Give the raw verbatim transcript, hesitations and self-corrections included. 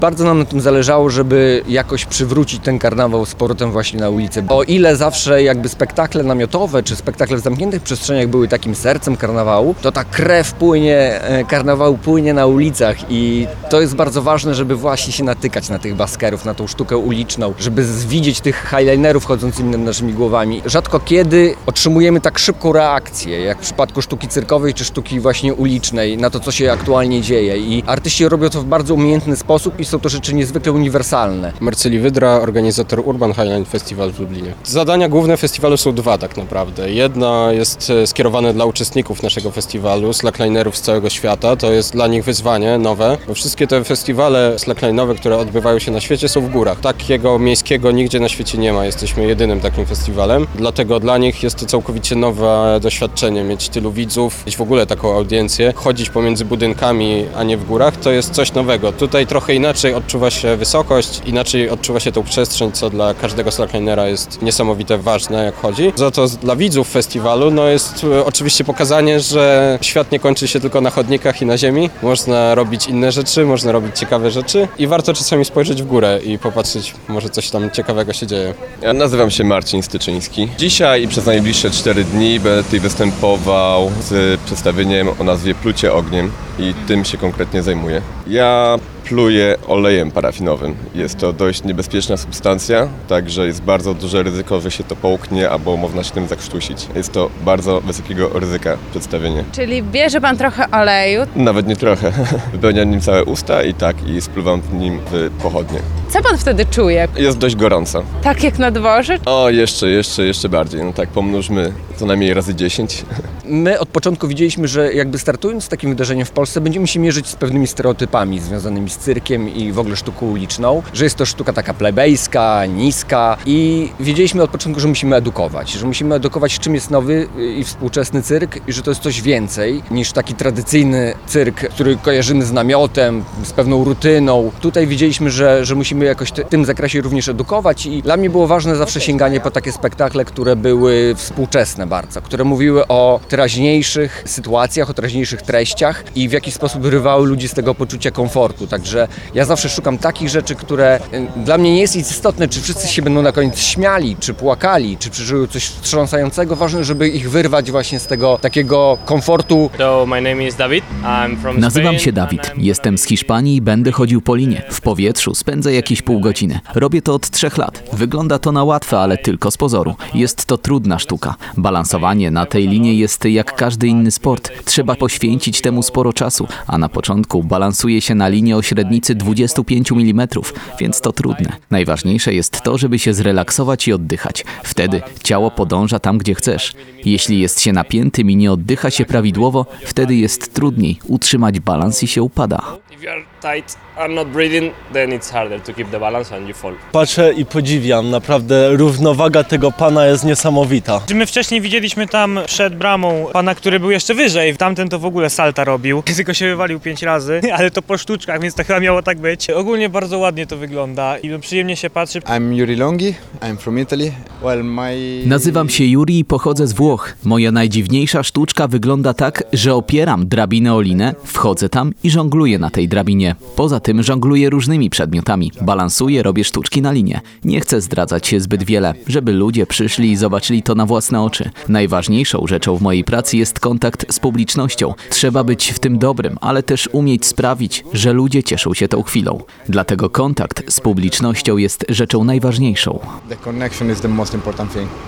Bardzo nam na tym zależało, żeby jakoś przywrócić ten karnawał z powrotem właśnie na ulicę. O ile zawsze jakby spektakle namiotowe czy spektakle w zamkniętych przestrzeniach były takim sercem karnawału, to ta krew płynie, karnawału płynie na ulicach i to jest bardzo ważne, żeby właśnie się natykać na tych baskerów, na tą sztukę uliczną, żeby widzieć tych highlinerów chodzącymi nad naszymi głowami. Rzadko kiedy otrzymujemy tak szybką reakcję, jak w przypadku sztuki cyrkowej czy sztuki właśnie ulicznej, na to, co się aktualnie dzieje. I artyści robią to w bardzo umiejętny sposób i są to rzeczy niezwykle uniwersalne. Marceli Wydra, organizator Urban Highline Festival w Lublinie. Zadania główne festiwalu są dwa tak naprawdę. Jedna jest skierowane dla uczestników naszego festiwalu, slacklinerów z całego świata. To jest dla nich wyzwanie nowe, bo wszystkie te festiwale slackline'owe, które odbywają się na świecie, są w górach. Takiego miejskiego nigdzie na świecie nie ma. Jesteśmy jedynym takim festiwalem. Dlatego dla nich jest to całkowicie nowe doświadczenie. Mieć tylu widzów, mieć w ogóle taką audiencję, chodzić pomiędzy budynkami, a nie w górach, to jest coś nowego. Tutaj trochę inaczej odczuwa się wysokość, inaczej odczuwa się tą przestrzeń, co dla każdego slacklinera jest niesamowite ważne, jak chodzi. Za to dla widzów festiwalu no jest oczywiście pokazanie, że świat nie kończy się tylko na chodnikach i na ziemi. Można robić inne rzeczy, można robić ciekawe rzeczy i warto czasami spojrzeć w górę i popatrzeć, może coś tam ciekawego się dzieje. Ja nazywam się Marcin Styczyński. Dzisiaj i przez najbliższe cztery dni będę tutaj występował z przedstawieniem o nazwie Plucie ogniem i tym się konkretnie zajmuję. Ja pluję olejem parafinowym. Jest to dość niebezpieczna substancja, także jest bardzo duże ryzyko, że się to połknie albo można się tym zakrztusić. Jest to bardzo wysokiego ryzyka przedstawienie. Czyli bierze pan trochę oleju. Nawet nie trochę. Wypełniam nim całe usta i tak, i spluwam w nim w pochodnie. Co pan wtedy czuje? Jest dość gorąco. Tak jak na dworze? O, jeszcze, jeszcze, jeszcze bardziej. No tak, pomnóżmy co najmniej razy dziesięć. My od początku widzieliśmy, że jakby startując z takim wydarzeniem w Polsce, będziemy się mierzyć z pewnymi stereotypami związanymi z cyrkiem i w ogóle sztuką uliczną, że jest to sztuka taka plebejska, niska i wiedzieliśmy od początku, że musimy edukować, że musimy edukować, czym jest nowy i współczesny cyrk i że to jest coś więcej niż taki tradycyjny cyrk, który kojarzymy z namiotem, z pewną rutyną. Tutaj widzieliśmy, że, że musimy jakoś w tym zakresie również edukować i dla mnie było ważne zawsze sięganie po takie spektakle, które były współczesne bardzo, które mówiły o teraźniejszych sytuacjach, o teraźniejszych treściach i w jakiś sposób wyrywały ludzi z tego poczucia komfortu. Także ja zawsze szukam takich rzeczy, które dla mnie nie jest istotne, czy wszyscy się będą na koniec śmiali, czy płakali, czy przeżyły coś wstrząsającego. Ważne, żeby ich wyrwać właśnie z tego takiego komfortu. So, my name is David. I'm from Nazywam się Spain, Dawid. and I'm- Jestem z Hiszpanii i będę chodził po linie. W powietrzu spędzę jakieś pół godziny. Robię to od trzech lat. Wygląda to na łatwe, ale tylko z pozoru. Jest to trudna sztuka. Balansowanie na tej linie jest jak każdy inny sport. Trzeba poświęcić temu sporo czasu, a na początku balansuje się na linie o średnicy dwadzieścia pięć milimetrów, więc to trudne. Najważniejsze jest to, żeby się zrelaksować i oddychać. Wtedy ciało podąża tam, gdzie chcesz. Jeśli jest się napiętym i nie oddycha się prawidłowo, wtedy jest trudniej utrzymać balans i się upada. If you are tight and not breathing, then it's harder to keep the balance and you fall. Patrzę i podziwiam, naprawdę równowaga tego pana jest niesamowita. My wcześniej widzieliśmy tam przed bramą pana, który był jeszcze wyżej. Tamten to w ogóle salta robił, tylko się wywalił pięć razy, ale to po sztuczkach, więc to chyba miało tak być. Ogólnie bardzo ładnie to wygląda i przyjemnie się patrzy. I'm Yuri Longhi, I'm from Italy. Well, my... Nazywam się Yuri i pochodzę z Włoch. Moja najdziwniejsza sztuczka wygląda tak, że opieram drabinę o linę, wchodzę tam i żongluję na tej drabinie. Poza tym żongluję różnymi przedmiotami. Balansuję, robię sztuczki na linie. Nie chcę zdradzać się zbyt wiele, żeby ludzie przyszli i zobaczyli to na własne oczy. Najważniejszą rzeczą w mojej pracy jest kontakt z publicznością. Trzeba być w tym dobrym, ale też umieć sprawić, że ludzie cieszą się tą chwilą. Dlatego kontakt z publicznością jest rzeczą najważniejszą. The connection is the most important thing.